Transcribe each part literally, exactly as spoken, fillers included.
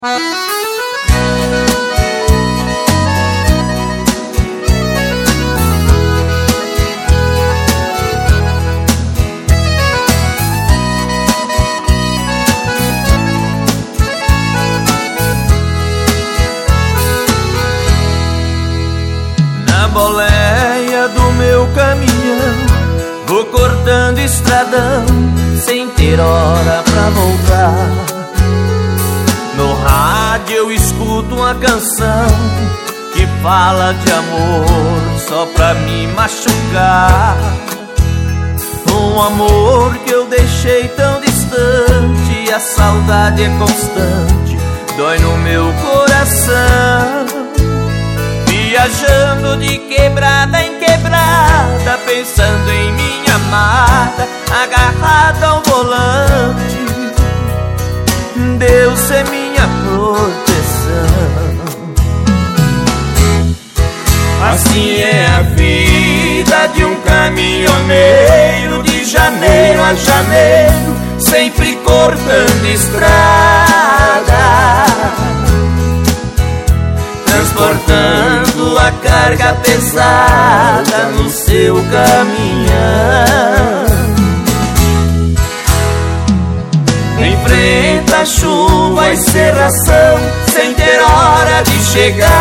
Na boleia do meu caminhão vou cortando estradão sem ter hora pra voltar. No rádio eu escuto uma canção que fala de amor só pra me machucar. Um amor que eu deixei tão distante, e a saudade é constante, dói no meu coração. Viajando de quebrada em quebrada, pensando em minha amada, agarrada ao volante. Deus é minha proteção. Assim é a vida de um caminhoneiro, de janeiro a janeiro, sempre cortando estrada, transportando a carga pesada no seu caminhão. Enfrenta a chuva e serração, sem ter hora de chegada.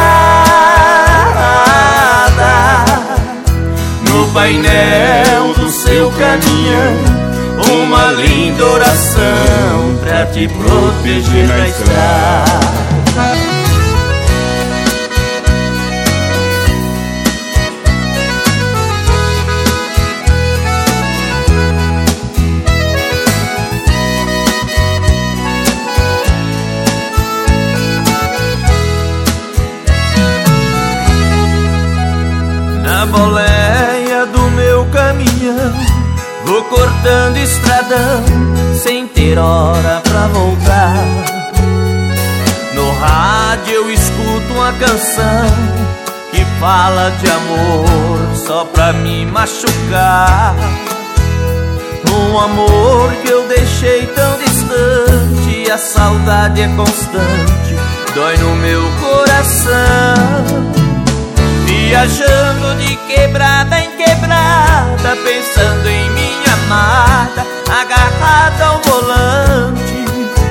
No painel do seu caminhão, uma linda oração pra te proteger na estrada. Na boleia do meu caminhão vou cortando estradão sem ter hora pra voltar. No rádio eu escuto uma canção que fala de amor só pra me machucar. Um amor que eu deixei tão distante, e a saudade é constante, dói no meu coração. Viajando de quebrada em quebrada, pensando em minha amada, agarrada ao volante.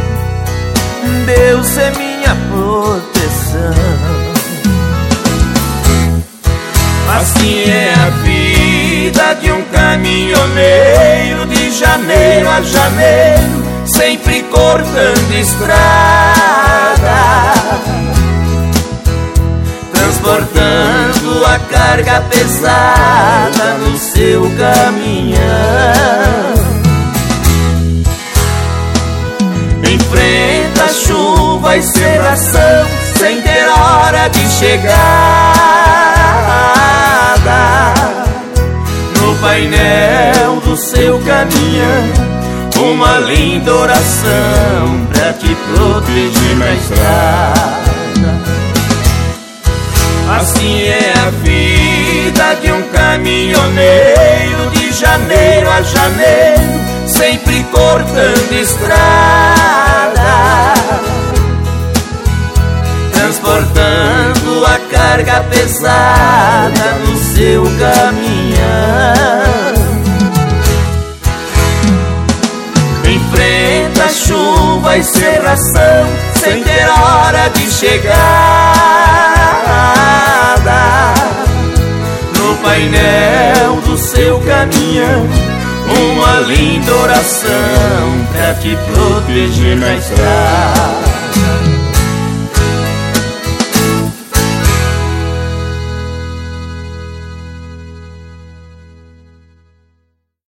Deus é minha proteção. Assim é a vida de um caminhoneiro, de janeiro a janeiro, sempre cortando estrada, transportando a carga pesada no seu caminhão. Enfrenta a chuva e serração, sem ter hora de chegada. No painel do seu caminhão, uma linda oração pra te proteger na estrada. Assim é a vida de um caminhoneiro, de janeiro a janeiro, sempre cortando estrada, transportando a carga pesada no seu caminhão. Enfrenta a chuva e serração, sem ter hora de chegada. No painel do seu caminhão, uma linda oração pra te proteger na estrada.